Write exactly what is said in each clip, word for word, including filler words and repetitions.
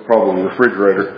probably a refrigerator.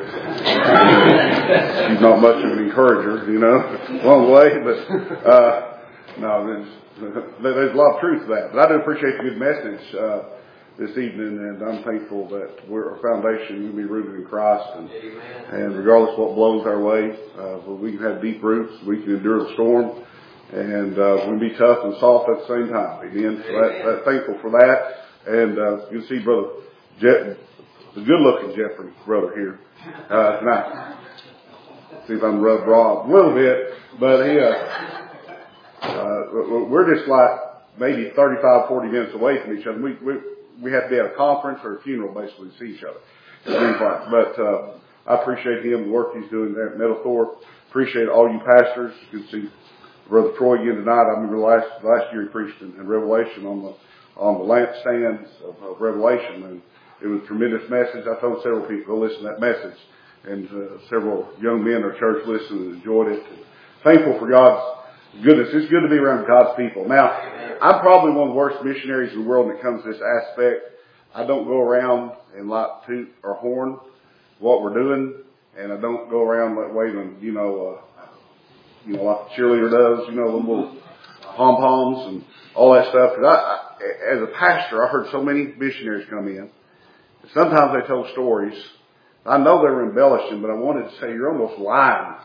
She's not much of an encourager, you know, long way, but, uh, no, there's, there's a lot of truth to that. But I do appreciate the good message, uh, this evening, and I'm thankful that we're, our foundation will be rooted in Christ, and, and regardless of what blows our way, uh, we can have deep roots, we can endure the storm, and, uh, we can be tough and soft at the same time. Amen. So that, that, thankful for that. And, uh, you can see Brother Jeff, the good-looking Jeffrey brother here, uh, tonight. See if I'm rubbed raw a little bit, but he, uh, uh, we're just like maybe thirty-five, forty minutes away from each other. We, we, we have to be at a conference or a funeral basically to see each other. But, uh, I appreciate him, the work he's doing there at Middlethorpe. Appreciate all you pastors. You can see Brother Troy again tonight. I remember last, last year he preached in, in Revelation on the, on the lampstands of, of Revelation, and it was a tremendous message. I told several people to listen to that message, and uh, several young men in our church listened and enjoyed it. And thankful for God's goodness. It's good to be around God's people. Now, I'm probably one of the worst missionaries in the world when it comes to this aspect. I don't go around and like toot or horn what we're doing, and I don't go around like waving, you know, uh, you know, like a cheerleader does, you know, the little pom poms and all that stuff. Because I, I, as a pastor, I heard so many missionaries come in. Sometimes they told stories. I know they were embellishing, but I wanted to say, you're almost lying.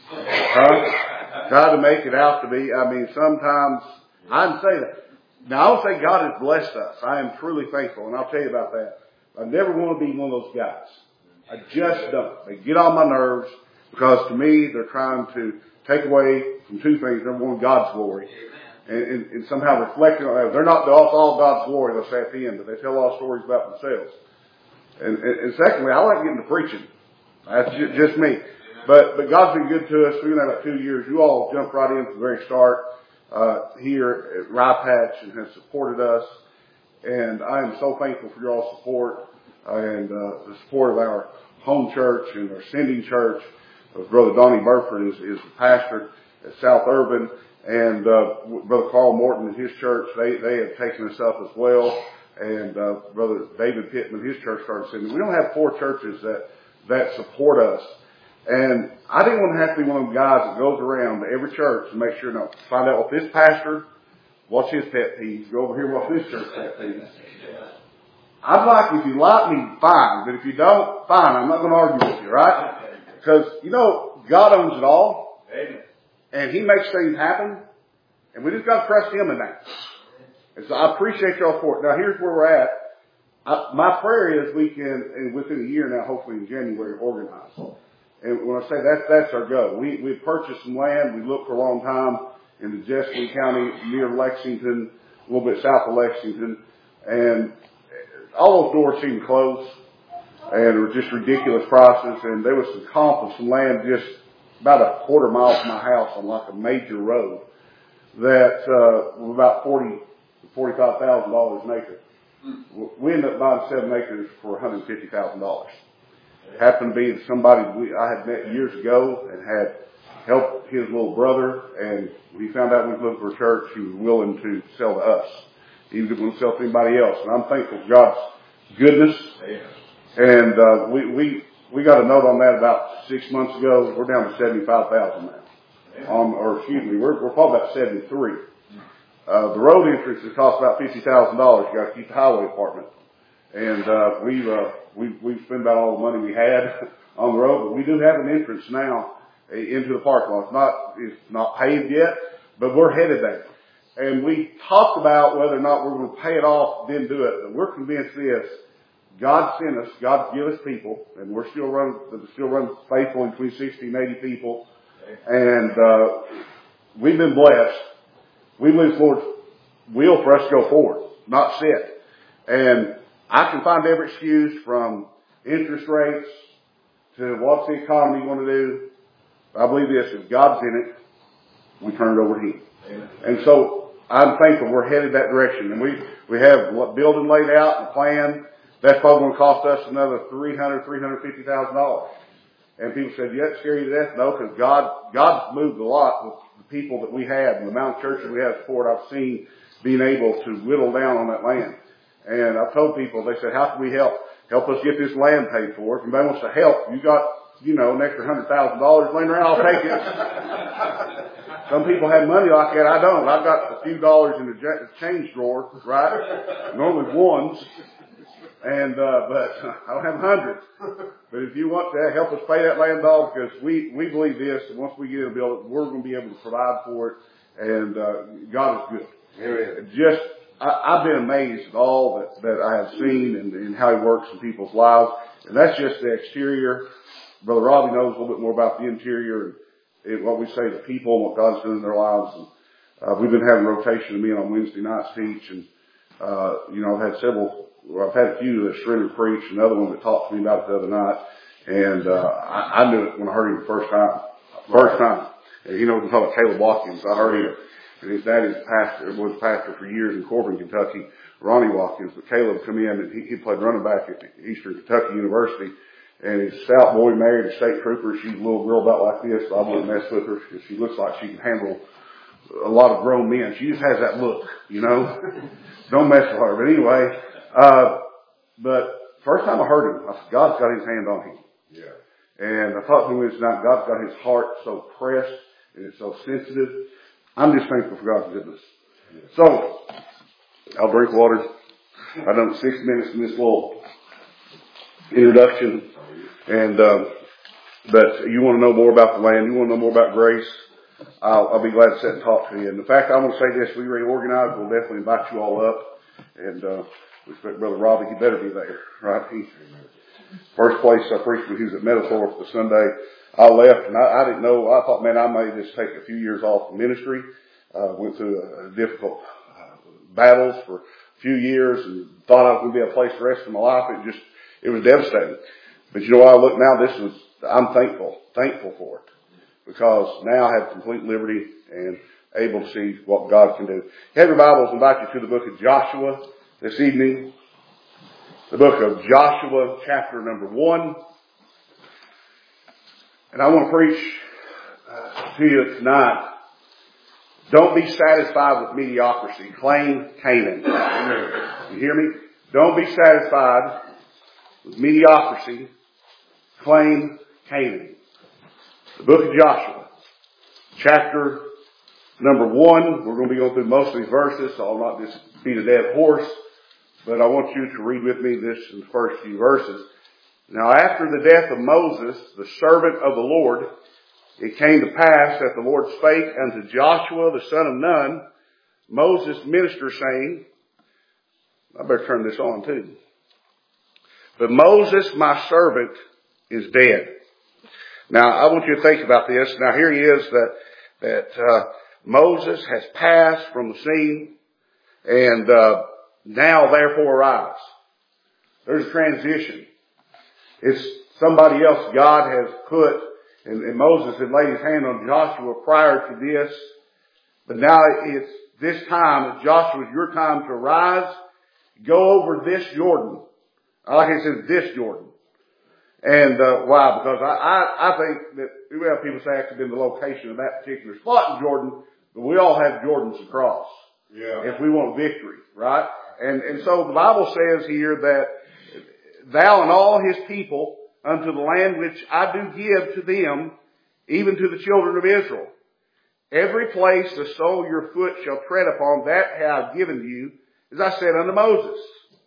Huh? Try to make it out to be. I mean, sometimes I didn't say that. Now, I don't say God has blessed us. I am truly thankful, and I'll tell you about that. I never want to be one of those guys. I just don't. They get on my nerves because to me, they're trying to take away from two things. Number one, God's glory. And, and, and somehow reflecting on that. They're not all God's glory, they'll say at the end, but they tell all stories about themselves. And, and, and secondly, I like getting to preaching. That's just, just me. But, but God's been good to us. We've been there about two years. You all jumped right in from the very start, uh, here at Rye Patch and have supported us. And I am so thankful for your all support and, uh, the support of our home church and our sending church. Uh, Brother Donnie Burford is, is the pastor at South Urban. And, uh, Brother Carl Morton and his church, they, they have taken us up as well. And, uh, Brother David Pittman, his church started sending. We don't have four churches that, that support us. And I didn't want to have to be one of them guys that goes around to every church and make sure, no, find out what this pastor, what's his pet peeves, go over here, what's this church pet peeves. I'd like, if you like me, fine. But if you don't, fine. I'm not going to argue with you, right? Because, you know, God owns it all. And He makes things happen. And we just got to trust Him in that. And so I appreciate y'all for it. Now here's where we're at. I, my prayer is we can, and within a year now, hopefully in January, organize. And when I say that, that's our goal. We, we purchased some land. We looked for a long time in the Jessamine County near Lexington, a little bit south of Lexington. And all those doors seemed closed. And it were just ridiculous prices. And there was some comp of some land just about a quarter mile from my house on like a major road that, uh, was about forty, forty-five thousand dollars an acre. We ended up buying seven acres for one hundred fifty thousand dollars. It happened to be somebody we, I had met years ago and had helped his little brother, and he found out we was looking for a church. He was willing to sell to us. He was willing to sell to anybody else. And I'm thankful for God's goodness. And, uh, we, we, we got a note on that about six months ago. We're down to seventy-five thousand now. Um, or excuse me, we're, we're probably about seventy-three. Uh, the road entrance has cost about fifty thousand dollars. You got to keep the highway department. And, uh, we've, uh, we've, we've spent about all the money we had on the road, but we do have an entrance now into the parking lot. It's not, it's not paved yet, but we're headed there. And we talked about whether or not we're going to pay it off, then do it. But we're convinced this. God sent us, God give us people, and we're still running, still running faithful between sixty and eighty people. And, uh, we've been blessed. We believe the Lord's will for us to go forward, not sit. And I can find every excuse from interest rates to what's the economy going to do. I believe this, if God's in it, we turn it over to Him. Amen. And so I'm thankful we're headed that direction. And we, we have what building laid out and planned. That's probably going to cost us another three hundred thousand dollars, three hundred fifty thousand dollars. And people said, yeah, it's scary to death. No, because God, God's moved a lot with the people that we have and the amount of churches we have support. I've seen being able to whittle down on that land. And I've told people, they said, how can we help? help us get this land paid for. If anybody wants to help, you got, you know, an extra hundred thousand dollars laying around, I'll take it. Some people have money like that. I don't. I've got a few dollars in the change drawer, right? Normally ones. And, uh, but I don't have hundreds. But if you want to help us pay that land off, because we, we believe this, and once we get in a building, we're going to be able to provide for it. And, uh, God is good. Amen. Just, I, I've been amazed at all that, that I have seen and, and how He works in people's lives. And that's just the exterior. Brother Robbie knows a little bit more about the interior and it, what we say to people and what God's doing in their lives. And, uh, we've been having rotation of men on Wednesday nights teach. And, uh, you know, I've had several, well, I've had a few that surrendered preach, another one that talked to me about it the other night. And, uh, I, I knew it when I heard him the first time. First time. And, you know, we call it Caleb Watkins. I heard him. And his daddy's pastor, was pastor for years in Corbin, Kentucky, Ronnie Watkins. But Caleb come in and he, he played running back at Eastern Kentucky University. And he's a stout boy, married a state trooper. She's a little girl about like this. So I wouldn't mess with her because she looks like she can handle a lot of grown men. She just has that look, you know. Don't mess with her. But anyway, uh, but first time I heard him, I said, God's got His hand on him. Yeah. And I thought to him this night, God's got His heart so pressed and it's so sensitive. I'm just thankful for God's goodness. So, I'll drink water. I've done six minutes in this little introduction. And, um, but you want to know more about the land, you want to know more about grace, I'll, I'll be glad to sit and talk to you. And the fact I want to say this, we reorganized, we'll definitely invite you all up. And, uh, we expect Brother Robbie, he better be there, right? He, first place I preached when he was at Meadowthorpe the Sunday, I left and I, I didn't know, I thought, man, I may just take a few years off the ministry. Uh, went through a, a difficult uh, battles for a few years and thought I was going to be a place the rest of my life. It just, it was devastating. But you know what, I look now, this was, I'm thankful, thankful for it. Because now I have complete liberty and able to see what God can do. If you have your Bibles, I invite you to the book of Joshua this evening. The book of Joshua, chapter number one. And I want to preach uh, to you tonight. Don't be satisfied with mediocrity. Claim Canaan. You hear me? Don't be satisfied with mediocrity. Claim Canaan. The book of Joshua, chapter number one. We're going to be going through most of these verses, so I'll not just beat a dead horse. But I want you to read with me this in the first few verses. Now after the death of Moses, the servant of the Lord, it came to pass that the Lord spake unto Joshua the son of Nun, Moses' minister, saying, I better turn this on too. But Moses, my servant, is dead. Now I want you to think about this. Now here he is that, that, uh, Moses has passed from the scene and, uh, now therefore arise. There's a transition. It's somebody else God has put, and, and Moses had laid his hand on Joshua prior to this, but now it's this time, Joshua, it's your time to arise, go over this Jordan. I like it says this Jordan. And, uh, why? Because I, I, I think that, well, people say it could be the location of that particular spot in Jordan, but we all have Jordans to cross. Yeah. If we want victory, right? And, and so the Bible says here that thou and all his people unto the land which I do give to them, even to the children of Israel. Every place the sole of your foot shall tread upon, that have I given you, as I said unto Moses.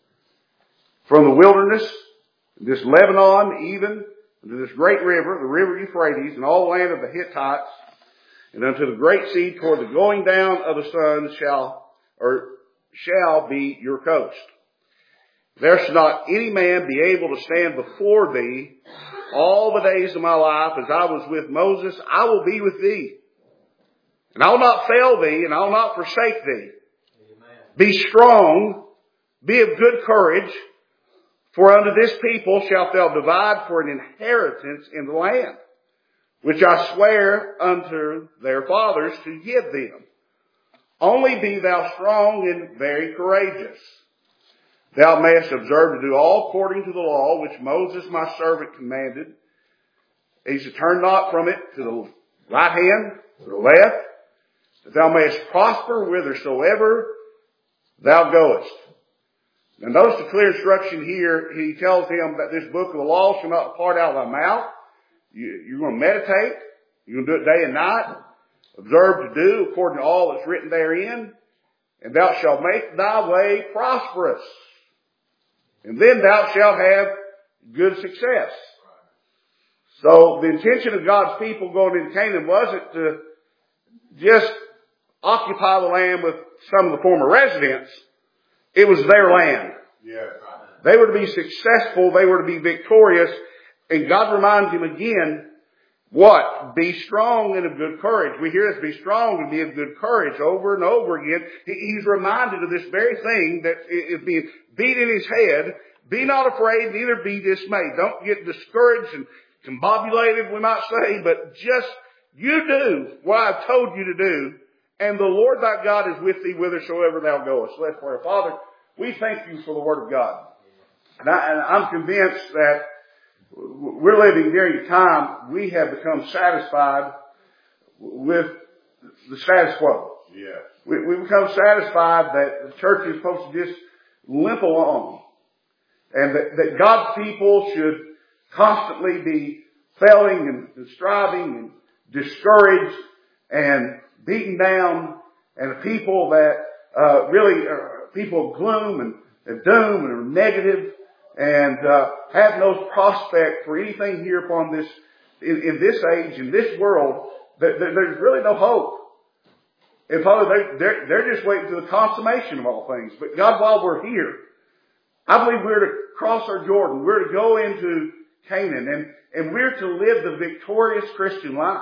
From the wilderness, this Lebanon even, unto this great river, the river Euphrates, and all the land of the Hittites, and unto the great sea toward the going down of the sun shall, or shall be your coast. There shall not any man be able to stand before thee all the days of my life. As I was with Moses, I will be with thee. And I will not fail thee, and I will not forsake thee. Amen. Be strong, be of good courage, for unto this people shalt thou divide for an inheritance in the land, which I swear unto their fathers to give them. Only be thou strong and very courageous. Thou mayest observe to do all according to the law which Moses my servant commanded. He said, turn not from it to the right hand, to the left, that thou mayest prosper whithersoever thou goest. Now notice the clear instruction here. He tells him that this book of the law shall not depart out of thy mouth. You, you're going to meditate. You're going to do it day and night. Observe to do according to all that's written therein. And thou shalt make thy way prosperous. And then thou shalt have good success. So the intention of God's people going into Canaan wasn't to just occupy the land with some of the former residents. It was their land. Yes. They were to be successful. They were to be victorious. And God reminds him again, what? Be strong and of good courage. We hear this, be strong and be of good courage over and over again. He's reminded of this very thing that is being beat in his head. Be not afraid, neither be dismayed. Don't get discouraged and combobulated, we might say, but just you do what I've told you to do, and the Lord thy God is with thee whithersoever thou goest. Let's pray. Father, we thank you for the Word of God. And, I, and I'm convinced that we're living during a time we have become satisfied with the status quo. Yes. We, we become satisfied that the church is supposed to just limp along. And that, that God's people should constantly be failing and, and striving and discouraged and beaten down, and a people that uh, really are people of gloom and, and doom and are negative and uh, have no prospect for anything here upon this in, in this age, in this world. That, that there's really no hope. And Father, they, they're, they're just waiting for the consummation of all things. But God, while we're here, I believe we're to cross our Jordan. We're to go into Canaan, and, and we're to live the victorious Christian life.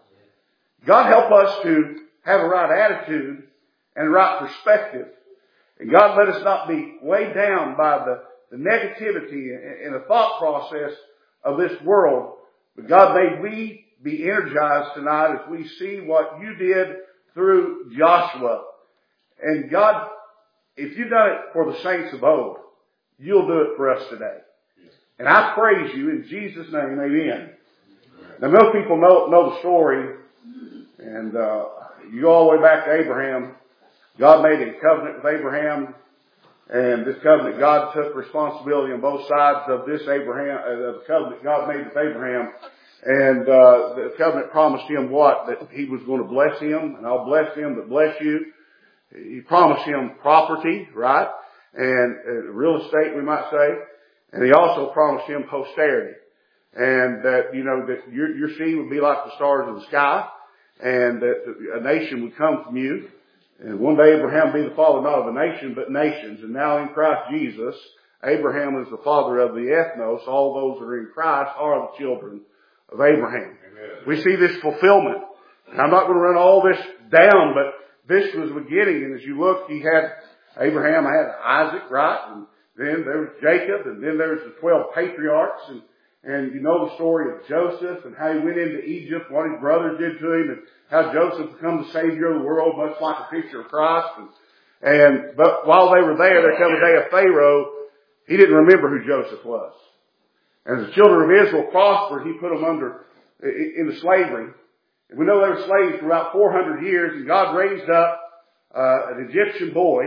God, help us to have a right attitude and a right perspective. And God, let us not be weighed down by the, the negativity and, and the thought process of this world. But God, may we be energized tonight as we see what you did through Joshua. And God, if you've done it for the saints of old, you'll do it for us today. And I praise you in Jesus' name, amen. Now, most people know, know the story, and uh, you go all the way back to Abraham. God made a covenant with Abraham, and this covenant, God took responsibility on both sides of this Abraham, uh, the covenant God made with Abraham. And uh, the covenant promised him what? That he was going to bless him, and I'll bless him that bless you. He promised him property, right? And uh, real estate, we might say. And he also promised him posterity. And that, you know, that your, your seed would be like the stars in the sky. And that a nation would come from you. And one day Abraham would be the father not of a nation, but nations. And now in Christ Jesus, Abraham is the father of the ethnos. All those that are in Christ are the children of Abraham. Amen. We see this fulfillment. And I'm not going to run all this down, but this was the beginning. And as you look, he had Abraham, I had Isaac, right? And then there was Jacob, and then there was the twelve patriarchs, and, and you know the story of Joseph and how he went into Egypt, what his brothers did to him, and how Joseph became the Savior of the world, much like a picture of Christ. And, and but while they were there, there came a day of Pharaoh. He didn't remember who Joseph was. And as the children of Israel prospered, he put them under into slavery. And we know they were slaves for about four hundred years, and God raised up uh, an Egyptian boy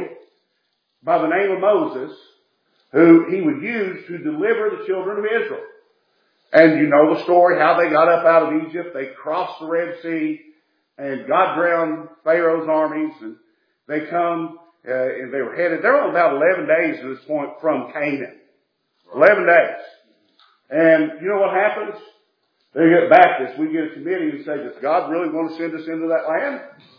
by the name of Moses, who he would use to deliver the children of Israel. And you know the story, how they got up out of Egypt. They crossed the Red Sea, and God drowned Pharaoh's armies, and they come, uh, and they were headed, they're on about eleven days at this point from Canaan. eleven days. And you know what happens? They get Baptists, we get a committee and say, does God really want to send us into that land?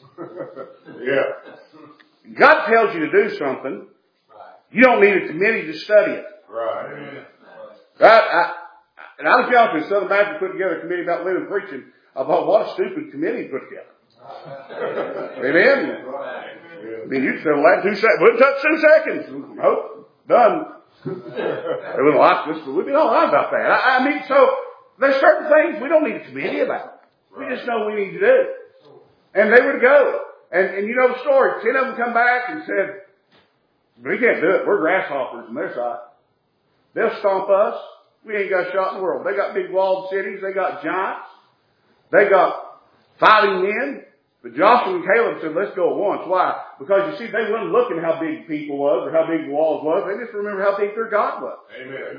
Yeah. God tells you to do something. You don't need a committee to study it. Right. Right? I, and I was young when Southern Baptist put together a committee about living preaching. I thought, what a stupid committee to put together. Amen? I mean, you'd settle that in two seconds. Wouldn't touch two seconds. Nope. Done. They wouldn't like this, but we'd be all right about that. I, I mean, so there's certain things we don't need a committee about. We just know we need to do. And they were to go. And, and you know the story. Ten of them come back and said, we can't do it. We're grasshoppers on their side. They'll stomp us. We ain't got a shot in the world. They got big walled cities. They got giants. They got fighting men. But Joshua and Caleb said, let's go at once. Why? Because you see, they weren't looking how big people was or how big the walls was. They just remember how big their God was. Amen.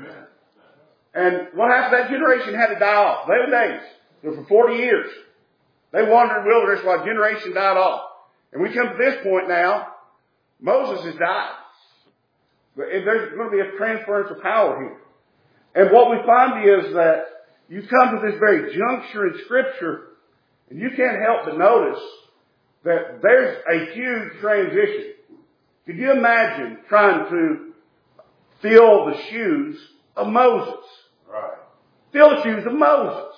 And what happened? That generation had to die off. Eleven days. So for forty years. They wandered in the wilderness while a generation died off. And we come to this point now. Moses has died. But there's going to be a transference of power here. And what we find is that you come to this very juncture in Scripture, and you can't help but notice that there's a huge transition. Could you imagine trying to fill the shoes of Moses? Right. Fill the shoes of Moses.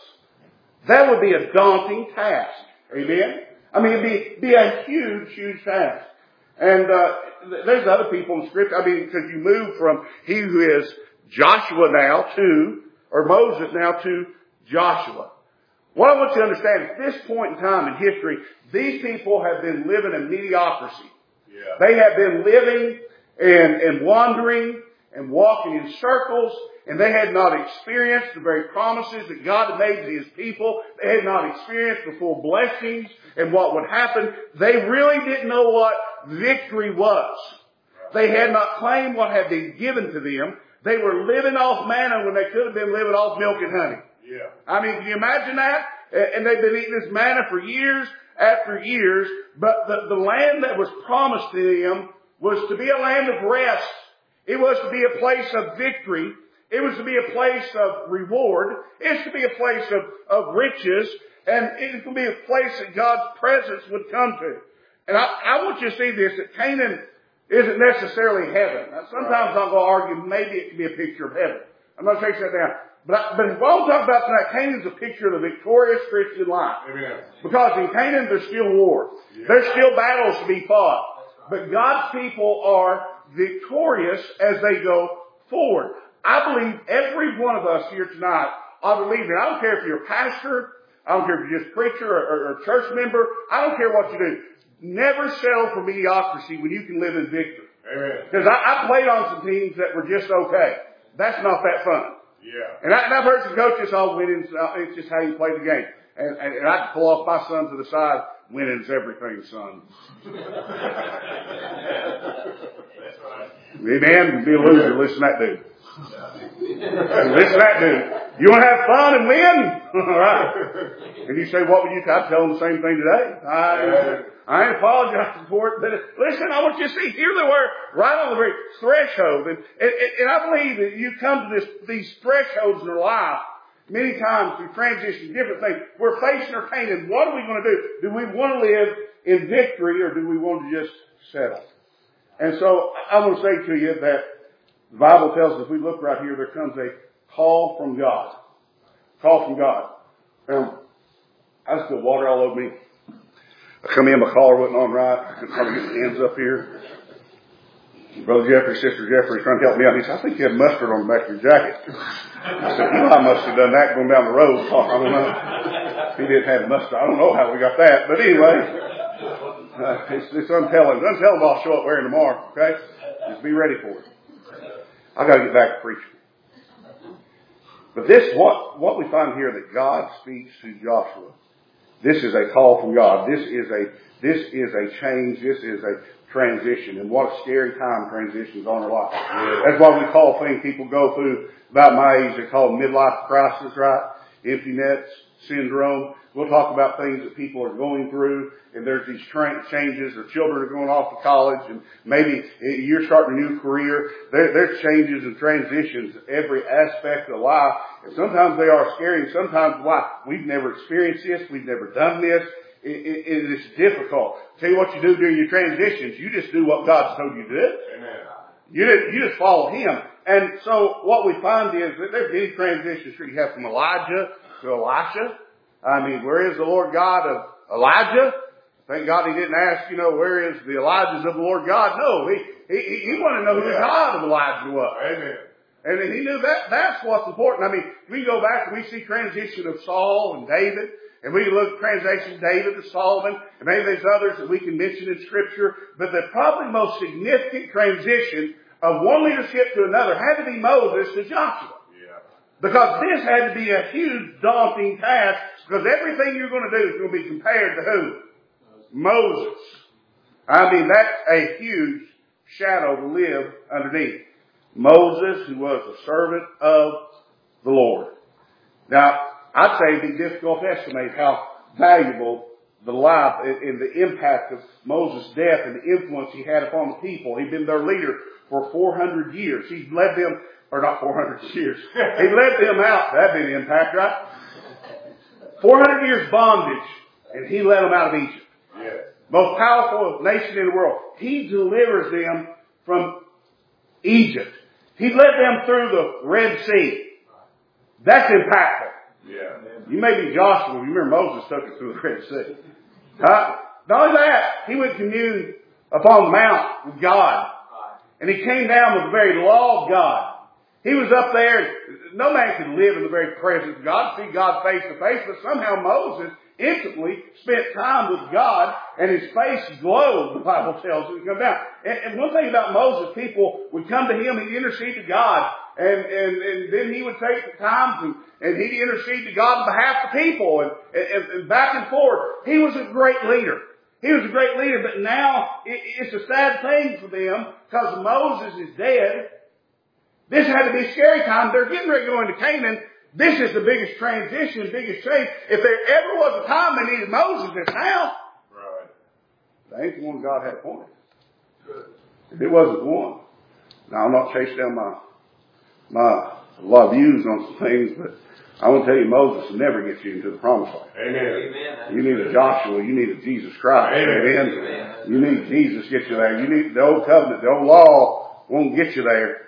That would be a daunting task. Amen? I mean, it'd be, be a huge, huge task. And uh, there's other people in Scripture. I mean, because you move from he who is Joshua now to, or Moses now to Joshua. What I want you to understand, at this point in time in history, these people have been living in mediocrity. Yeah. They have been living and, and wandering and walking in circles, and they had not experienced the very promises that God had made to His people. They had not experienced the full blessings and what would happen. They really didn't know what victory was. They had not claimed what had been given to them. They were living off manna when they could have been living off milk and honey. Yeah. I mean, can you imagine that? And they've been eating this manna for years after years, but the, the land that was promised to them was to be a land of rest. It was to be a place of victory. It was to be a place of reward. It's to be a place of, of riches. And it would be a place that God's presence would come to. And I, I want you to see this, that Canaan isn't necessarily heaven. Now, sometimes I'll go argue maybe it can be a picture of heaven. I'm going to take that down. But, I, but what I'm talking about tonight, Canaan's a picture of the victorious Christian life. Amen. Because in Canaan there's still war. Yeah. There's still battles to be fought. But God's people are victorious as they go forward. I believe every one of us here tonight ought to believe that. I don't care if you're a pastor. I don't care if you're just a preacher or, or, or a church member. I don't care what you do. Never settle for mediocrity when you can live in victory. Amen. Because I, I played on some teams that were just okay. That's not that fun. Yeah. And, I, and I've heard some coaches, oh, winning's, uh, it's just how you play the game. And, and, and I can pull off my son to the side, winning's everything, son. That's right. Amen. Be a loser. Listen to that dude. Listen to that dude. You want to have fun and win? All right. And you say, what would you, I'd tell them the same thing today. I, I ain't apologizing for it. But listen, I want you to see, here they were, right on the very threshold. And, and, and I believe that you come to this, these thresholds in their life many times through transition, different things. We're facing our pain, and what are we going to do? Do we want to live in victory, or do we want to just settle? And so I want to say to you that the Bible tells us, if we look right here, there comes a call from God. Call from God. Um, I just spilled water all over me. I come in, my collar wasn't on right. I couldn't hardly get my hands up here. Brother Jeffrey, Sister Jeffrey, trying to help me out. He said, I think you have mustard on the back of your jacket. I said, you know, I must have done that going down the road. I don't know. He didn't have mustard. I don't know how we got that. But anyway, uh, it's, it's untelling. Untelling I'll show up wearing tomorrow. Okay? Just be ready for it. I got to get back to preaching. But this, what, what we find here, that God speaks to Joshua. This is a call from God. This is a, this is a change. This is a transition. And what a scary time transitions on our life. Yeah. That's why we call things people go through about my age, they call midlife crisis, right? Empty nets syndrome. We'll talk about things that people are going through, and there's these tra- changes, or children are going off to college, and maybe you're starting a new career. There, there's changes and transitions every aspect of life, and sometimes they are scary, and sometimes why? We've never experienced this, we've never done this. It, it, it is difficult. Tell you what you do during your transitions, you just do what God's told you to do. Amen. You, you just follow Him. And so what we find is that there's many transitions. You have from Elijah to Elisha. I mean, where is the Lord God of Elijah? Thank God he didn't ask, you know, where is the Elijahs of the Lord God? No, he, he, he wanted to know who the God of Elijah was. Amen. And he knew that, that's what's important. I mean, we go back and we see transition of Saul and David. And we can look at transition of David to Solomon. And maybe there's others that we can mention in Scripture. But the probably most significant transition of one leadership to another had to be Moses to Joshua. Yeah. Because this had to be a huge, daunting task. Because everything you're going to do is going to be compared to who? Moses. I mean, that's a huge shadow to live underneath. Moses, who was a servant of the Lord. Now, I'd say it'd be difficult to estimate how valuable the life and the impact of Moses' death and the influence he had upon the people. He'd been their leader for four hundred years. He led them, or not four hundred years. He led them out. That'd be the impact, right? four hundred years bondage, and he led them out of Egypt. Yes. Most powerful nation in the world. He delivers them from Egypt. He led them through the Red Sea. That's impactful. Yeah. You may be Joshua. You remember Moses took it through the Red Sea. Huh? Not only that, he went commune upon the mount with God. And he came down with the very law of God. He was up there. No man could live in the very presence of God, see God face to face, but somehow Moses instantly spent time with God, and his face glowed, the Bible tells us, to come down. And, and one thing about Moses, people would come to him, he'd intercede to God, and, and, and then he would take the time to, and he'd intercede to God on behalf of the people, and, and, and back and forth. He was a great leader. He was a great leader, but now it, it's a sad thing for them, because Moses is dead. This had to be a scary time. They're getting ready to go into Canaan. This is the biggest transition, biggest change. If there ever was a time they needed Moses, it's now. Right. That ain't the one God had appointed. If it wasn't the one. Now, I'm not chasing down my, my, a lot of views on some things, but I want to tell you, Moses will never get you into the promised land. Amen. You need a Joshua. You need a Jesus Christ. Amen. Amen. You need Jesus to get you there. You need the old covenant. The old law won't get you there.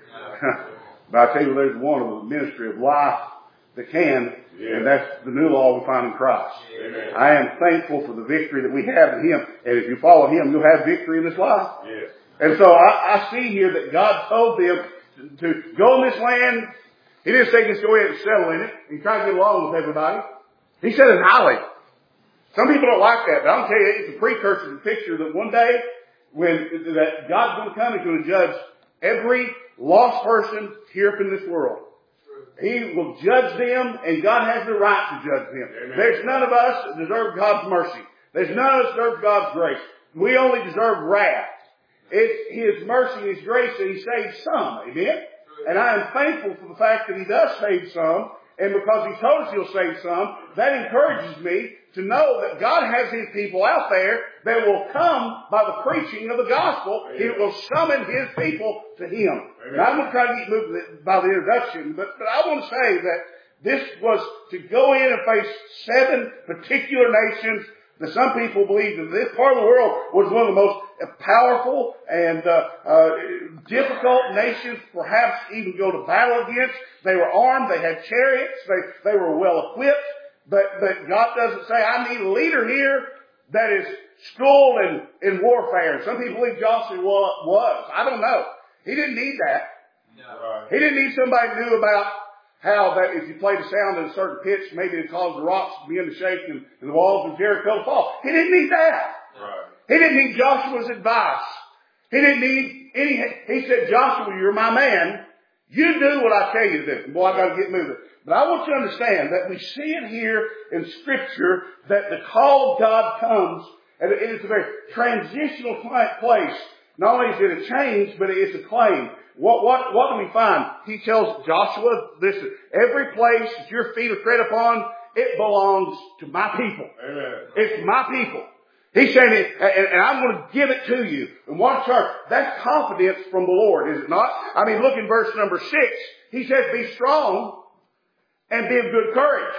But I tell you, there's one of the ministry of life that can, yeah. And that's the new law we find in Christ. Amen. I am thankful for the victory that we have in Him. And if you follow Him, you'll have victory in this life. Yes. And so I, I see here that God told them to, to go in this land. He didn't say just go ahead and settle in it and try to get along with everybody. He said annihilate. Some people don't like that, but I'll tell you, it's a precursor to the picture that one day when that God's going to come, He's going to judge every lost person here up in this world. He will judge them, and God has the right to judge them. Amen. There's none of us that deserve God's mercy. There's none of us that deserve God's grace. We only deserve wrath. It's His mercy and His grace that He saves some. Amen? And I am thankful for the fact that He does save some, and because He told us He'll save some, that encourages me to know that God has His people out there that will come by the preaching of the gospel. Amen. He will summon His people to Him. Amen. Now, I'm going to try to get moved by the introduction, but, but I want to say that this was to go in and face seven particular nations that some people believe that this part of the world was one of the most powerful and uh, uh, difficult nations perhaps even go to battle against. They were armed. They had chariots. They, they were well equipped. But, but God doesn't say, I need a leader here that is schooled in, in warfare. Some people believe Joshua was. I don't know. He didn't need that. No. He didn't need somebody who knew about how that if you played a sound at a certain pitch, maybe it caused the rocks to begin to shake and, and the walls of Jericho to fall. He didn't need that. Right. He didn't need Joshua's advice. He didn't need any, he said, Joshua, you're my man. You do what I tell you to do. Boy, I got to get moving. But I want you to understand that we see it here in Scripture that the call of God comes, and it is a very transitional place. Not only is it a change, but it's a claim. What, what, what do we find? He tells Joshua, listen, every place that your feet are tread upon, it belongs to my people. Amen. It's my people. He's saying it, and, and I'm going to give it to you. And watch her. That's confidence from the Lord, is it not? I mean, look in verse number six. He says, be strong and be of good courage.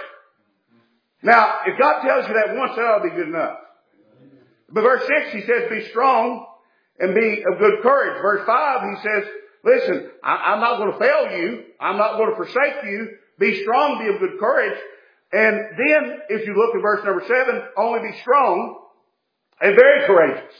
Now, if God tells you that once, that ought to be good enough. But verse six, He says, be strong and be of good courage. Verse five, He says, listen, I, I'm not going to fail you. I'm not going to forsake you. Be strong, be of good courage. And then, if you look at verse number seven, only be strong and very courageous.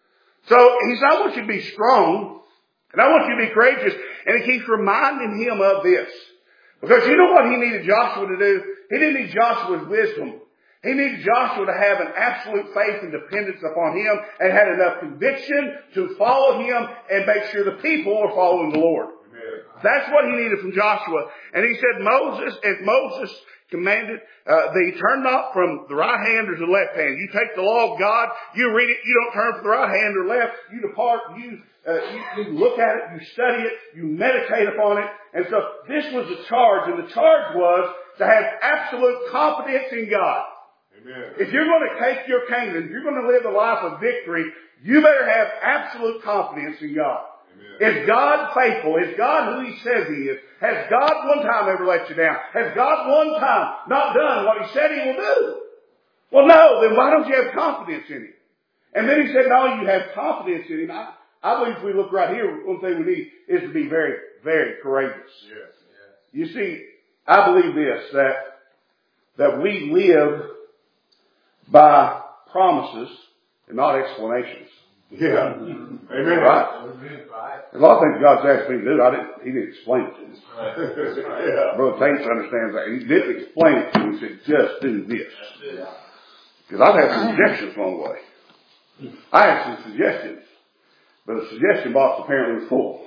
So He said, I want you to be strong and I want you to be courageous. And He keeps reminding him of this. Because you know what He needed Joshua to do? He didn't need Joshua's wisdom. He needed Joshua to have an absolute faith and dependence upon Him and had enough conviction to follow Him and make sure the people were following the Lord. Amen. That's what he needed from Joshua. And he said, Moses, as Moses commanded, uh, they turn not from the right hand or the left hand. You take the law of God, you read it, you don't turn from the right hand or left, you depart, you, uh, you, you look at it, you study it, you meditate upon it. And so this was the charge, and the charge was to have absolute confidence in God. Amen. If you're going to take your kingdom, if you're going to live a life of victory, you better have absolute confidence in God. Amen. Is God faithful? Is God who He says He is? Has God one time ever let you down? Has God one time not done what He said He will do? Well, no, then why don't you have confidence in Him? And then He said, no, you have confidence in Him. I, I believe if we look right here, one thing we need is to be very, very courageous. Yes. Yes. You see, I believe this, that, that we live by promises and not explanations. Yeah. Amen. Right? A lot of things God's asked me to do, I didn't, He didn't explain it to me. Yeah. Brother Tate understands that. He didn't explain it to me. He said, just do this. Because I've had some suggestions along the way. I had some suggestions. But the suggestion box apparently was full.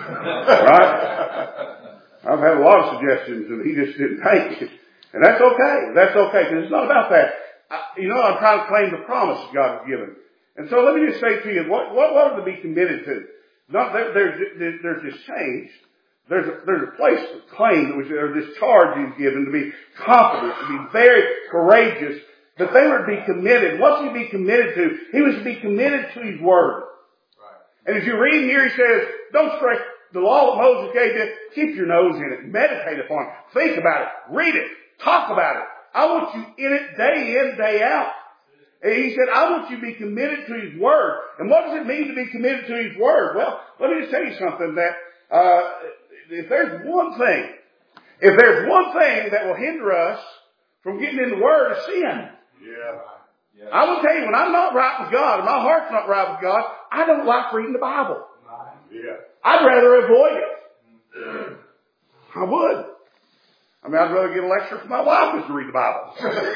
Right? I've had a lot of suggestions and He just didn't take it. And that's okay. That's okay. Because it's not about that. I, you know, I'm trying to claim the promise God has given. And so let me just say to you, what, what, what are to be committed to? Not, there, there's, there's this change. There's a, there's a place to claim, which or this charge He's given to be confident, to be very courageous. But they were to be committed. What's He be committed to? He was to be committed to His Word. Right. And as you read here, He says, don't strike the law that Moses gave you. Keep your nose in it. Meditate upon it. Think about it. Read it. Talk about it. I want you in it day in, day out. And He said, I want you to be committed to His Word. And what does it mean to be committed to His Word? Well, let me just tell you something that, uh, if there's one thing, if there's one thing that will hinder us from getting in the Word, it's sin. Yeah. Yeah. I will tell you, when I'm not right with God, and my heart's not right with God, I don't like reading the Bible. Yeah. I'd rather avoid it. I would. I mean, I'd rather get a lecture from my wife than to read the Bible.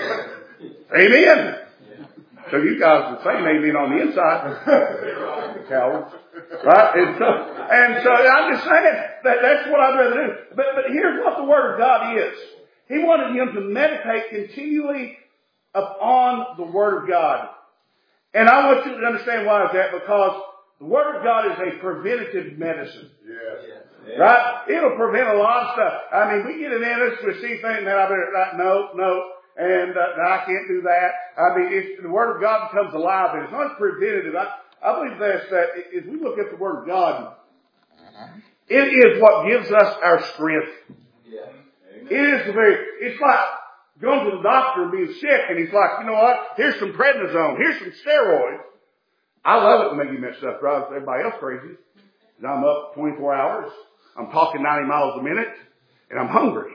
Amen. So you guys are saying amen on the inside. Cowards. Right? And so, and so I'm just saying that that's what I'd rather do. But, but here's what the Word of God is. He wanted him to meditate continually upon the Word of God. And I want you to understand why is that, because the Word of God is a preventative medicine. Yes. Yeah. Right? It'll prevent a lot of stuff. I mean, we get an illness, we see things, man, I better, right, no, no. And uh, I can't do that. I mean, if the Word of God becomes alive, and it's not preventative. I, I believe this, that as we look at the Word of God, it is what gives us our strength. Yeah. It is the very, it's like going to the doctor and being sick, and he's like, you know what, here's some prednisone, here's some steroids. I love it when they give me that stuff, drives everybody else crazy. And I'm up twenty-four hours, I'm talking ninety miles a minute, and I'm hungry.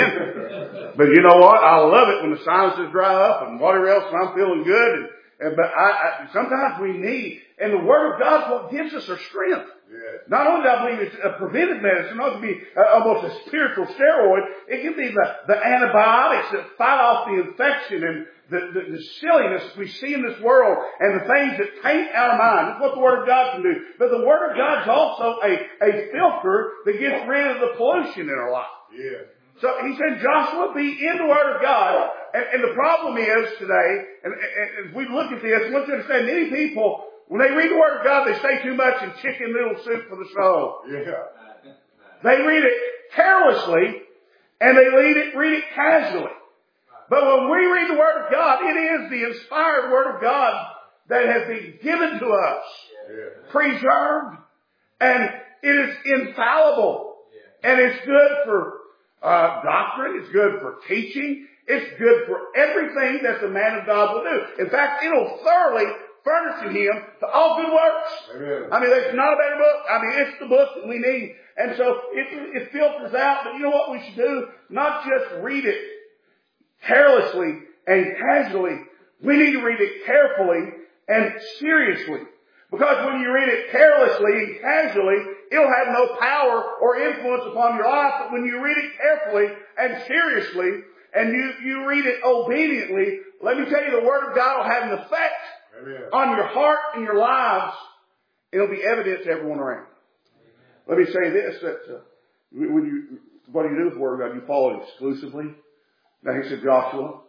Amen? But you know what? I love it when the sinuses dry up and whatever else, and I'm feeling good. And, and But I, I, sometimes we need, and the Word of God is what gives us our strength. Yes. Not only do I believe it's a preventive medicine, not to be uh, almost a spiritual steroid, it can be the, the antibiotics that fight off the infection and the, the, the silliness we see in this world and the things that taint our mind. That's what the Word of God can do. But the Word of God is also a, a filter that gets rid of the pollution in our life. Yeah. So he said, Joshua, be in the Word of God. And, and the problem is today, and, and as we look at this, I want you to understand, many people, when they read the Word of God, they say too much in chicken noodle soup for the soul. Yeah. They read it carelessly, and they read it, read it casually. But when we read the Word of God, it is the inspired Word of God that has been given to us, yeah. preserved, and it is infallible. Yeah. And it's good for uh, doctrine, it's good for teaching, it's good for everything that the man of God will do. In fact, it'll thoroughly furnish him to all good works. Amen. I mean, it's not a better book. I mean, it's the book that we need. And so it, it filters out, but you know what we should do? Not just read it carelessly and casually. We need to read it carefully and seriously. Because when you read it carelessly and casually, it'll have no power or influence upon your life. But when you read it carefully and seriously, and you, you read it obediently, let me tell you, the Word of God will have an effect Amen. On your heart and your lives. It'll be evident to everyone around. Let me say this, that uh, When you, what do you do with the Word of God? You follow it exclusively. Now he said, Joshua,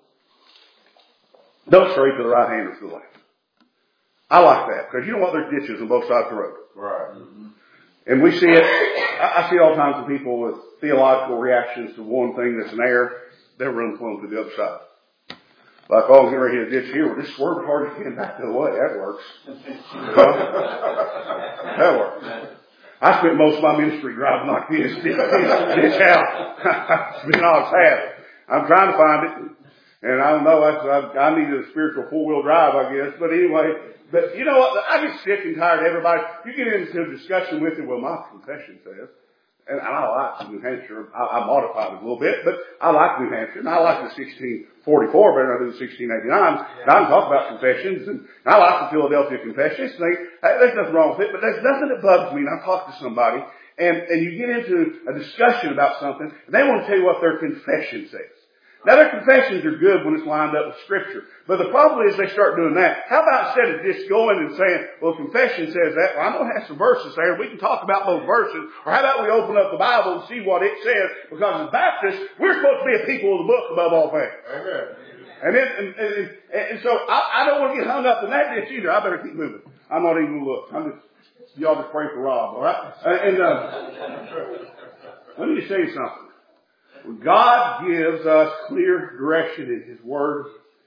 don't stray to the right hand or to the left. I like that, because you know what? There's ditches on both sides of the road. Right. Mm-hmm. And we see it, I, I see all kinds of people with theological reactions to one thing that's an error. They'll run plumb to the other side. Like, oh, I'm getting ready to hit a ditch here. Well, just swerve hard as you can back the other way. That works. Huh? That works. I spent most of my ministry driving like this. Ditch, ditch out. It's been all it's had. I'm trying to find it. And I don't know, I, I, I need a spiritual four-wheel drive, I guess. But anyway, but you know what? I get sick and tired of everybody. You get into a discussion with it, well, my confession says. And I like New Hampshire. I, I modified it a little bit, but I like New Hampshire. And I like the sixteen forty-four better than I do the sixteen eighty-nine. Yeah. And I can talk about confessions. And I like the Philadelphia Confessions. And they, there's nothing wrong with it, but there's nothing that bugs me. And I talk to somebody, and, and you get into a discussion about something, and they want to tell you what their confession says. Now, their confessions are good when it's lined up with Scripture. But the problem is they start doing that. How about instead of just going and saying, well, confession says that, well, I'm going to have some verses there. We can talk about those verses. Or how about we open up the Bible and see what it says? Because as Baptists, we're supposed to be a people of the book above all things. Amen. And, then, and, and, and, and so I, I don't want to get hung up in that ditch either. I better keep moving. I'm not even going to look. I'm just, y'all just pray for Rob, all right? And uh, let me just tell you something. When God gives us clear direction in His Word,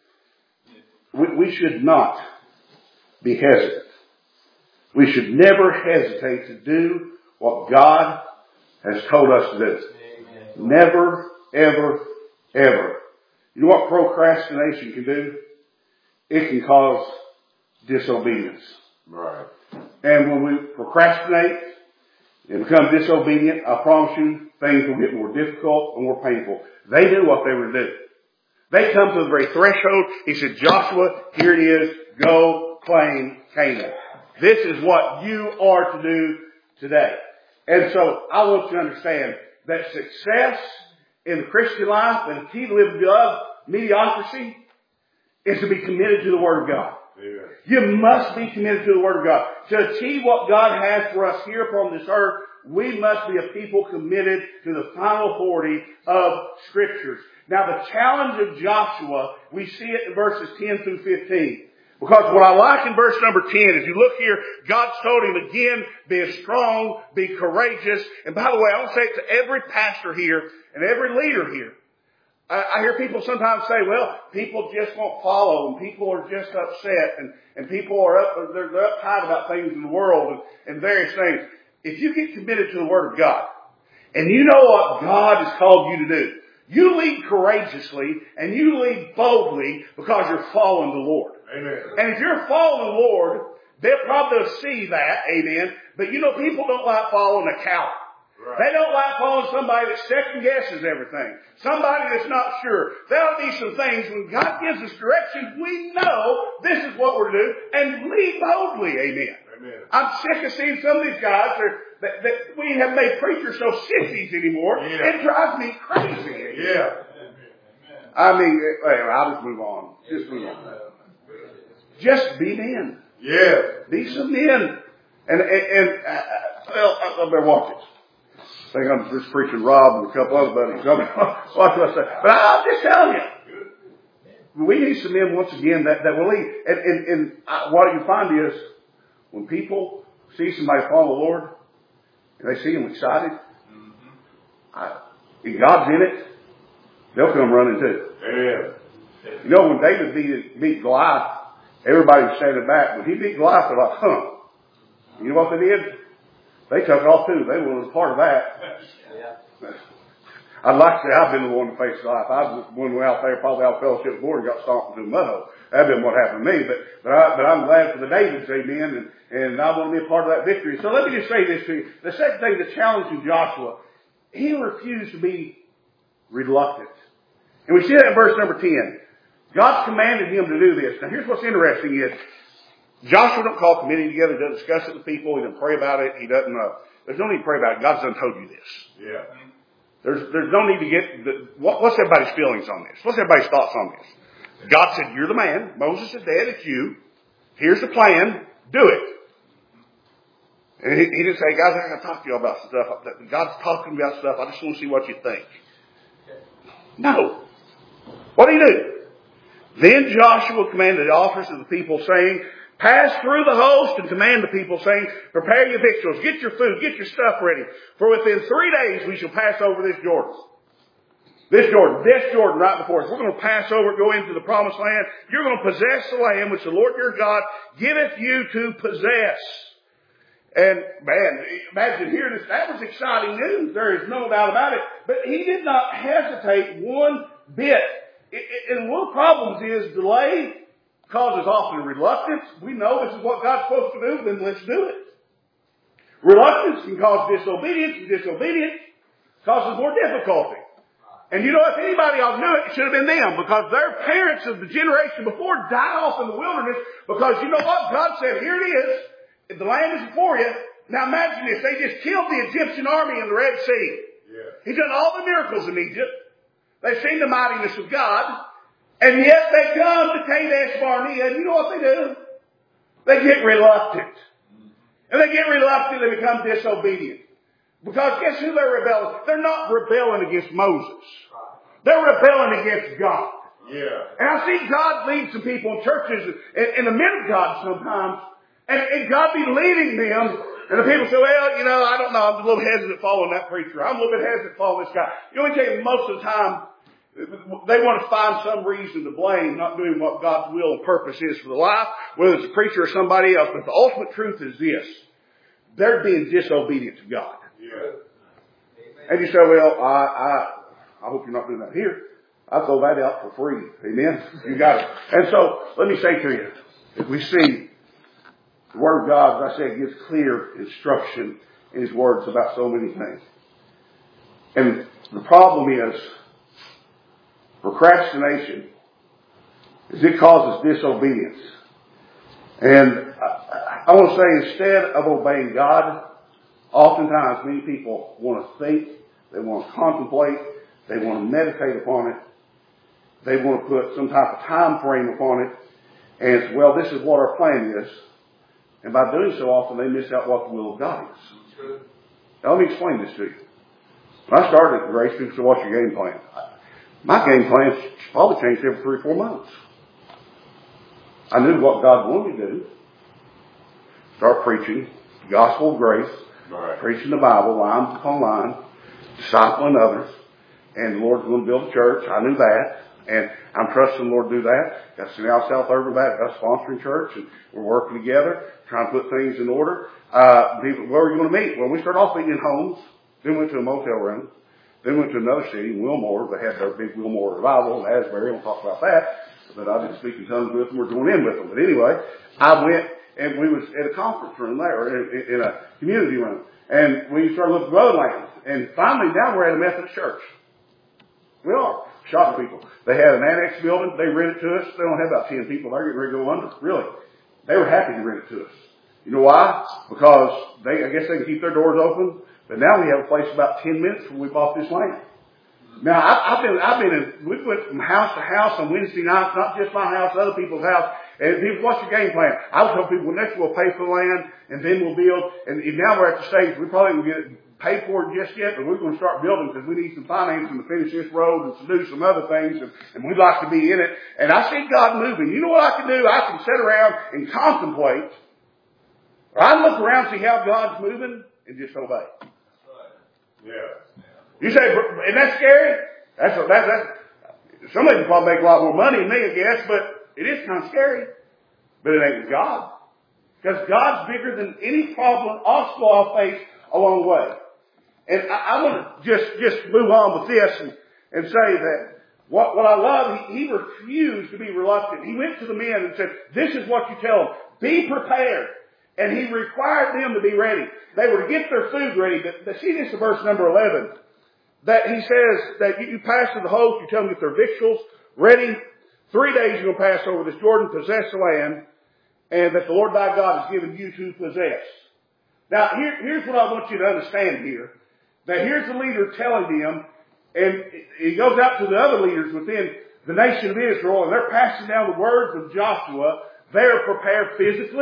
we, we should not be hesitant. We should never hesitate to do what God has told us to do. Amen. Never, ever, ever. You know what procrastination can do? It can cause disobedience. Right. And when we procrastinate and become disobedient, I promise you, things will get more difficult and more painful. They knew what they were to do. They come to the very threshold. He said, Joshua, here it is. Go claim Canaan. This is what you are to do today. And so I want you to understand that success in the Christian life and the key to live above mediocrity is to be committed to the Word of God. Yeah. You must be committed to the Word of God. To achieve what God has for us here upon this earth, we must be a people committed to the final authority of Scriptures. Now the challenge of Joshua, we see it in verses ten through fifteen. Because what I like in verse number ten, if you look here, God's told him again, be strong, be courageous. And by the way, I'll say it to every pastor here and every leader here. I, I hear people sometimes say, well, people just won't follow and people are just upset and, and people are up, they're, they're uptight about things in the world and, and various things. If you get committed to the Word of God and you know what God has called you to do, you lead courageously and you lead boldly because you're following the Lord. Amen. And if you're following the Lord, they'll probably see that. Amen. But you know, people don't like following a coward. Right. They don't like following somebody that second guesses everything. Somebody that's not sure. There'll be some things when God gives us directions, we know this is what we're to do and lead boldly. Amen. Amen. I'm sick of seeing some of these guys that, that we have made preachers so sissies anymore. Yeah. It drives me crazy. Amen. Yeah. I mean, anyway, I'll just move on. Just move on. Just be men. Yeah. Be some men. And, and, and uh, well, I better watch it. I think I'm just preaching Rob and a couple other buddies. Watch what I say. But I'm just telling you. We need some men once again that, that will lead. And, and, and I, what you find is when people see somebody follow the Lord and they see him excited, I, and God's in it, they'll come running too. Yeah. You know, when David beat, beat Goliath, everybody was standing back. When he beat Goliath, they're like, huh. You know what they did? They took it off too. They were a part of that. Yeah. I'd like to say I've been the one to face life. I was the one out there, probably out of fellowship board and got stomped into a mud hole. That'd been what happened to me. But but, I, but I'm glad for the Davids, amen, and, and I want to be a part of that victory. So let me just say this to you. The second thing, the challenge of Joshua, he refused to be reluctant. And we see that in verse number ten. God commanded him to do this. Now here's what's interesting is, Joshua don't call committee together, he doesn't discuss it with people, he doesn't pray about it, he doesn't, uh, there's no need to pray about it. God's done told you this. Yeah. There's, there's no need to get, the, what, what's everybody's feelings on this? What's everybody's thoughts on this? God said, you're the man. Moses is dead, it's you. Here's the plan. Do it. And he, he didn't say, guys, I'm going to talk to you about stuff. God's talking about stuff. I just want to see what you think. No. What did he do? Then Joshua commanded the officers of the people, saying, pass through the host and command the people, saying, prepare your victuals, get your food, get your stuff ready. For within three days we shall pass over this Jordan. This Jordan, this Jordan right before us. We're going to pass over, go into the promised land. You're going to possess the land which the Lord your God giveth you to possess. And man, imagine hearing this. That was exciting news. There is no doubt about it. But he did not hesitate one bit. And one of the problems is delay causes often reluctance. We know this is what God's supposed to do, then let's do it. Reluctance can cause disobedience, and disobedience causes more difficulty. And you know, if anybody ought to do it, it should have been them, because their parents of the generation before died off in the wilderness, because you know what? God said, here it is. The land is before you. Now imagine this. They just killed the Egyptian army in the Red Sea. Yeah. He's done all the miracles in Egypt. They've seen the mightiness of God. And yet they come to Kadesh Barnea, and you know what they do? They get reluctant. And they get reluctant, they become disobedient. Because guess who they're rebelling? They're not rebelling against Moses. They're rebelling against God. Yeah. And I see God lead some people in churches and, and the men of God sometimes, and, and God be leading them, and the people say, well, you know, I don't know, I'm a little hesitant following that preacher. I'm a little bit hesitant following this guy. You know, let me tell you, most of the time, they want to find some reason to blame not doing what God's will and purpose is for the life, whether it's a preacher or somebody else. But the ultimate truth is this. They're being disobedient to God. Yeah. And you say, well, I, I, I hope you're not doing that here. I throw that out for free. Amen? You got it. And so, let me say to you, if we see the Word of God, as I said, gives clear instruction in His words about so many things. And the problem is, procrastination is it causes disobedience. And I, I want to say, instead of obeying God, oftentimes many people want to think, they want to contemplate, they want to meditate upon it, they want to put some type of time frame upon it, and it's, well, this is what our plan is. And by doing so, often they miss out what the will of God is. Now, let me explain this to you. When I started at Grace, people said, what's your game plan? My game plan probably changed every three or four months. I knew what God wanted me to do. Start preaching the gospel of grace, right. Preaching the Bible, line upon line, discipling others, and the Lord's going to build a church. I knew that, and I'm trusting the Lord to do that. Got some out South Urban Baptist, got a sponsoring church, and we're working together, trying to put things in order. Uh, people, where are you going to meet? Well, we started off meeting in homes, then went to a motel room. Then went to another city, Wilmore. They had their big Wilmore revival in Asbury. We'll talk about that. But I didn't speak in tongues with them or join in with them. But anyway, I went and we was at a conference room there, or in, in a community room. And we started looking for other lands. And finally, now we're at a Methodist church. We are. Shocking people. They had an annex building. They rented it to us. They don't have about ten people. They're getting ready to go under. Really. They were happy to rent it to us. You know why? Because they, I guess they can keep their doors open. But now we have a place about ten minutes when we bought this land. Now, I, I've been, I've been in, we went from house to house on Wednesday nights, not just my house, other people's house. And people, what's your game plan? I would tell people, well, next we'll pay for the land, and then we'll build. And, and now we're at the stage, we probably won't get it paid for just yet, but we're going to start building because we need some financing to finish this road and to do some other things, and, and we'd like to be in it. And I see God moving. You know what I can do? I can sit around and contemplate. Or I look around and see how God's moving and just obey. Yeah. You say, isn't that scary? That's, a, that, that's, some of you probably make a lot more money than me, I guess, but it is kind of scary. But it ain't God. Because God's bigger than any problem, obstacle I'll face along the way. And I, I want to just, just move on with this and, and say that what, what I love, he, he refused to be reluctant. He went to the men and said, this is what you tell them. Be prepared. And he required them to be ready. They were to get their food ready. But, but see this in verse number eleven. That he says that you, you pass to the host, you tell them to get their victuals ready. Three days you're going to pass over this Jordan, possess the land, and that the Lord thy God has given you to possess. Now, here, here's what I want you to understand here. That here's the leader telling them, and he goes out to the other leaders within the nation of Israel, and they're passing down the words of Joshua. They're prepared physically.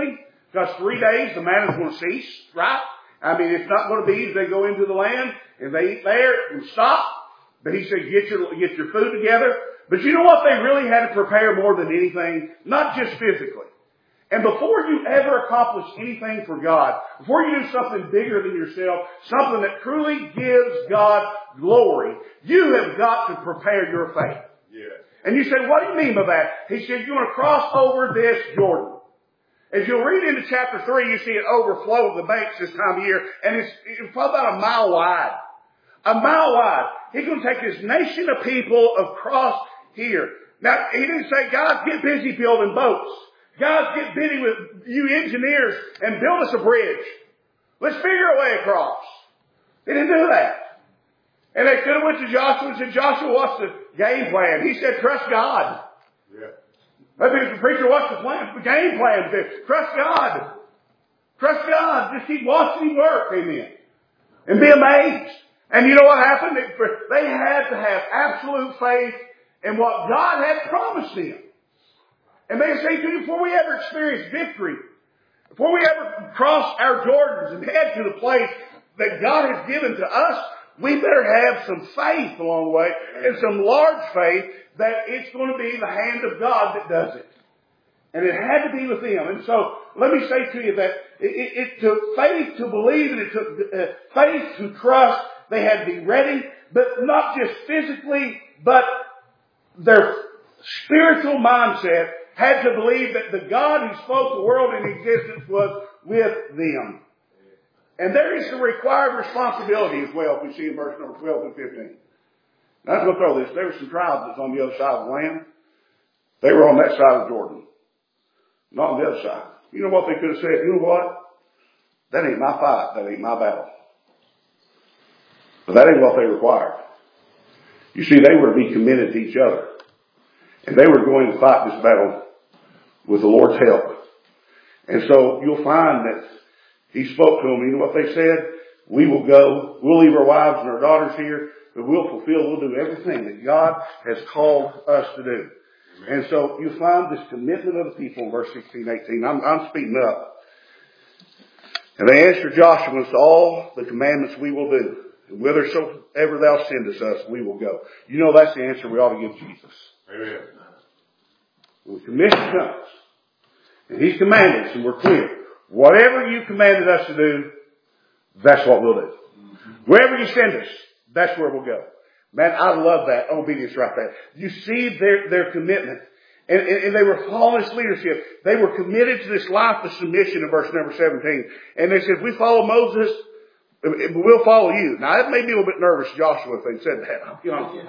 Because three days the manna's going to cease, right? I mean, it's not going to be, they go into the land and they eat there and stop. But he said, get your, get your food together. But you know what they really had to prepare more than anything? Not just physically. And before you ever accomplish anything for God, before you do something bigger than yourself, something that truly gives God glory, you have got to prepare your faith. Yeah. And you say, what do you mean by that? He said, you're going to cross over this Jordan. As you'll read into chapter three, you see it overflow the banks this time of year, and it's, it's probably about a mile wide. A mile wide. He's going to take this nation of people across here. Now, he didn't say, guys, get busy building boats. Guys, get busy with you engineers and build us a bridge. Let's figure a way across. They didn't do that. And they could have went to Joshua and said, Joshua, what's the game plan? He said, trust God. Yeah. Maybe the preacher, what's the plan? The game plan. He said, trust God. Trust God. Just keep watching Him work. Amen. And be amazed. And you know what happened? They had to have absolute faith in what God had promised them. And they say to you, before we ever experience victory, before we ever cross our Jordans and head to the place that God has given to us, we better have some faith along the way, and some large faith that it's going to be the hand of God that does it. And it had to be with them. And so, let me say to you that it, it took faith to believe, and it took uh, faith to trust. They had to be ready, but not just physically, but their spiritual mindset had to believe that the God who spoke the world into existence was with them. And there is some required responsibility as well, if we see in verse number twelve and fifteen. Now, I'm going to throw this. There were some tribes that's on the other side of the land. They were on that side of Jordan. Not on the other side. You know what they could have said? You know what? That ain't my fight. That ain't my battle. But that ain't what they required. You see, they were to be committed to each other. And they were going to fight this battle with the Lord's help. And so you'll find that He spoke to them. You know what they said? We will go. We'll leave our wives and our daughters here. But we'll fulfill, we'll do everything that God has called us to do. And so you find this commitment of the people in verse sixteen, eighteen. I'm, I'm speeding up. And they answered Joshua, to all the commandments we will do. And whithersoever thou sendest us, we will go. You know that's the answer we ought to give Jesus. Amen. When the commission comes, and He's commanded us, and we're clear, whatever you commanded us to do, that's what we'll do. Wherever you send us, that's where we'll go. Man, I love that obedience right there. You see their, their commitment. And, and, and they were following this leadership. They were committed to this life of submission in verse number seventeen. And they said, if we follow Moses, we'll follow you. Now, that made me a little bit nervous, Joshua, if they said that. You know.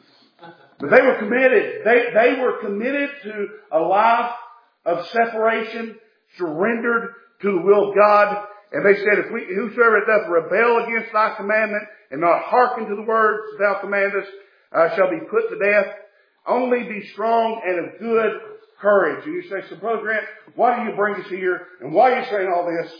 But they were committed. They, they were committed to a life of separation, surrendered to the will of God. And they said, if we, whosoever doth rebel against thy commandment and not hearken to the words thou commandest, uh, shall be put to death. Only be strong and of good courage. And you say, so Brother Grant, why do you bring us here? And why are you saying all this?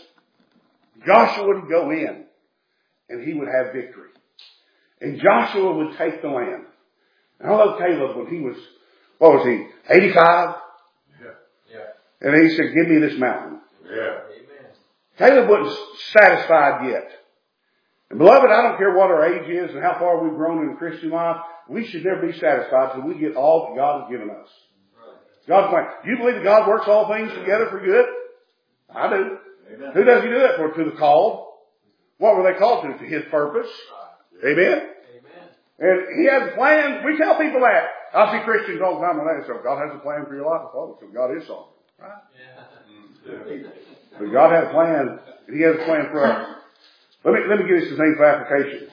Joshua would go in and he would have victory. And Joshua would take the land. And I love Caleb when he was, what was he, eighty-five? Yeah. Yeah. And he said, give me this mountain. Yeah. Caleb wasn't satisfied yet. And beloved, I don't care what our age is and how far we've grown in the Christian life. We should never be satisfied until we get all that God has given us. God's plan. Do you believe that God works all things together for good? I do. Amen. Who does He do that for? To the called. What were they called to? To His purpose. Amen. Amen. And He has a plan. We tell people that. I see Christians all the time and they say, God has a plan for your life. Oh, so God is sovereign. Right? Yeah. But God has a plan, and He has a plan for us. Let me, let me give you some things for application.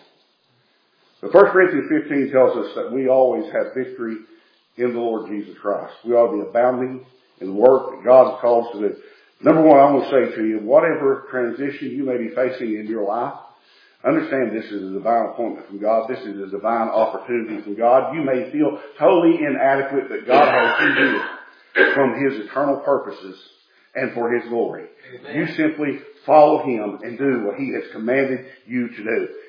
The First Corinthians fifteen tells us that we always have victory in the Lord Jesus Christ. We ought to be abounding in the work that God has called us to do. Number one, I want to say to you, whatever transition you may be facing in your life, understand this is a divine appointment from God. This is a divine opportunity from God. You may feel totally inadequate, but God has you from His eternal purposes and for His glory. Amen. You simply follow Him and do what He has commanded you to do.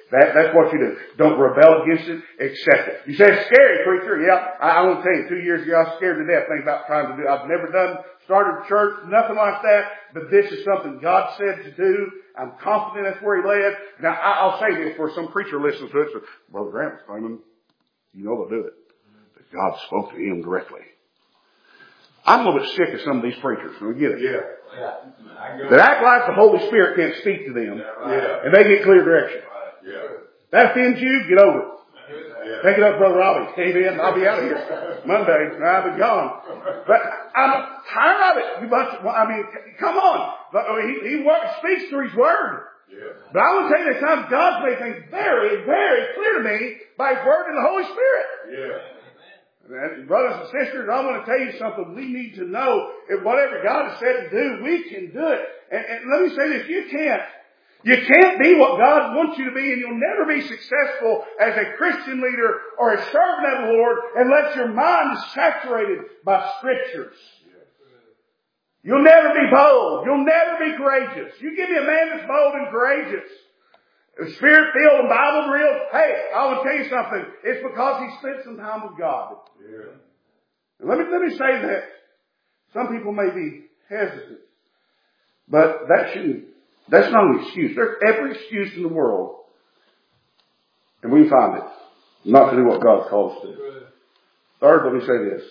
That, that's what you do. Don't rebel against it. Accept it. You say it's scary, preacher. Yeah, I, I want to tell you, two years ago I was scared to death thinking about trying to do. I've never done, started a church, nothing like that. But this is something God said to do. I'm confident that's where He led. Now, I, I'll say this for some preacher listening to it. So, Brother Grant was claiming, you know they'll do it. That God spoke to him directly. I'm a little bit sick of some of these preachers. We get it. Yeah. Yeah. That act like the Holy Spirit can't speak to them. Yeah. And they get clear direction. Yeah. That offends you, get over it. Yeah. Take it up, Brother Robbie. Amen. I'll be out of here Monday. I'll be gone. But I'm tired of it. You bunch of, I mean, come on. He, he speaks through His Word. Yeah. But I will tell you, at times God's made things very, very clear to me by His Word and the Holy Spirit. Yeah. And brothers and sisters, I want to tell you something. We need to know that whatever God has said to do, we can do it. And, and let me say this, you can't. You can't be what God wants you to be, and you'll never be successful as a Christian leader or a servant of the Lord unless your mind is saturated by Scriptures. You'll never be bold. You'll never be courageous. You give me a man that's bold and courageous, Spirit-filled and Bible-drilled, hey, I will tell you something. It's because he spent some time with God. Yeah. And let me, let me say that some people may be hesitant, but that shouldn't, that's not an excuse. There's every excuse in the world, and we find it, not to do what God's called us to do. Third, let me say this.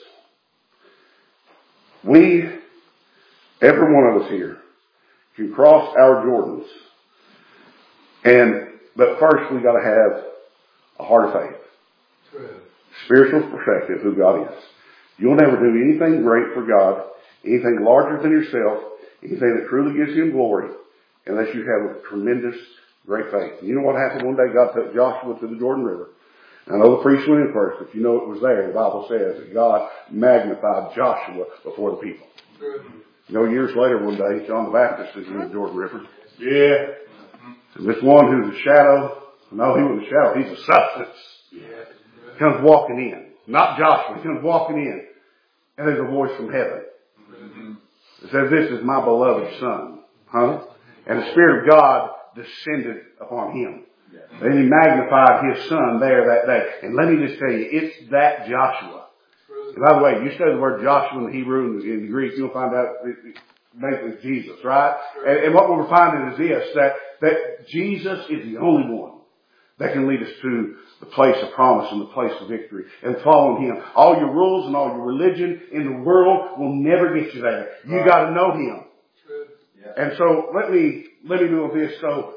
We, every one of us here, can cross our Jordans. And, but first we gotta have a heart of faith. True. Spiritual perspective, who God is. You'll never do anything great for God, anything larger than yourself, anything that truly gives Him glory, unless you have a tremendous, great faith. And you know what happened one day? God took Joshua to the Jordan River. I know the priest went in first, but you know it was there. The Bible says that God magnified Joshua before the people. True. You know, years later one day, John the Baptist is in the Jordan River. Yeah. And this one who's a shadow, no, he was a shadow, he's a substance. Yeah. Comes walking in. Not Joshua, he comes walking in. And there's a voice from heaven. Mm-hmm. It says, this is my beloved Son. Huh? And the Spirit of God descended upon him. Yeah. Then He magnified His Son there that day. And let me just tell you, it's that Joshua. And by the way, you study the word Joshua in the Hebrew and in the Greek, you'll find out it, it, basically it's Jesus, right? And, and what we're finding is this, that, that Jesus is the only one that can lead us to the place of promise and the place of victory. And following Him. All your rules and all your religion in the world will never get you there. You got to know Him. Yeah. And so let me, let me do with this. So,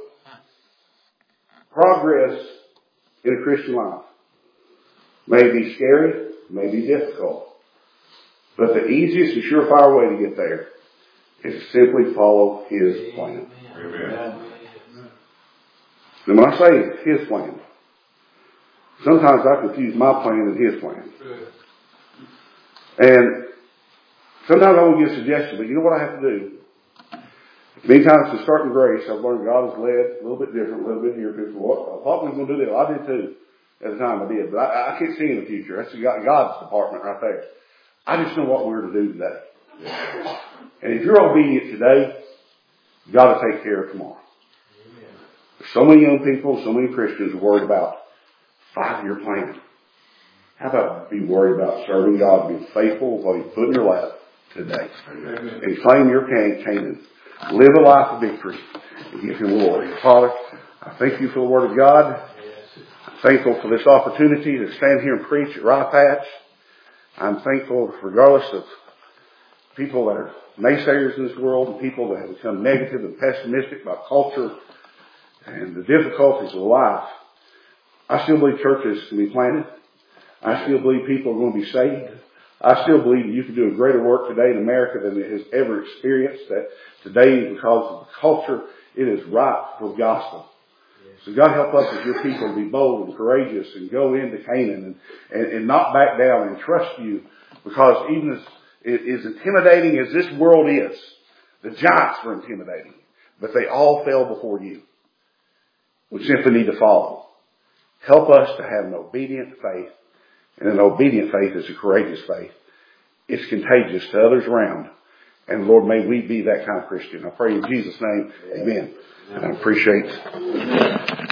progress in a Christian life may be scary, may be difficult. But the easiest and surefire way to get there is to simply follow His plan. Amen. And when I say His plan, sometimes I confuse my plan and His plan. And sometimes I will give a suggestion, but you know what I have to do? Many times to start in grace, I've learned God has led a little bit different, a little bit here. People, well, I thought we were going to do this. I did too. At the time I did. But I, I can't see in the future. That's God's department right there. I just know what we're to do today. And if you're obedient today, God will take care of tomorrow. So many young people, so many Christians are worried about five-year plan. How about be worried about serving God, being faithful with what He's put in your lap today. Amen. And claim your Canaan. Live a life of victory and give Him glory. Father, I thank You for the Word of God. I'm thankful for this opportunity to stand here and preach at Rye Patch. I'm thankful regardless of people that are naysayers in this world and people that have become negative and pessimistic about culture and the difficulties of life. I still believe churches can be planted. I still believe people are going to be saved. I still believe that You can do a greater work today in America than it has ever experienced. That today, because of the culture, it is ripe for the gospel. So God help us as Your people to be bold and courageous and go into Canaan and, and, and not back down and trust You. Because even as, as intimidating as this world is, the giants were intimidating. But they all fell before You. We simply need to follow. Help us to have an obedient faith. And an obedient faith is a courageous faith. It's contagious to others around. And Lord, may we be that kind of Christian. I pray in Jesus' name, amen. And I appreciate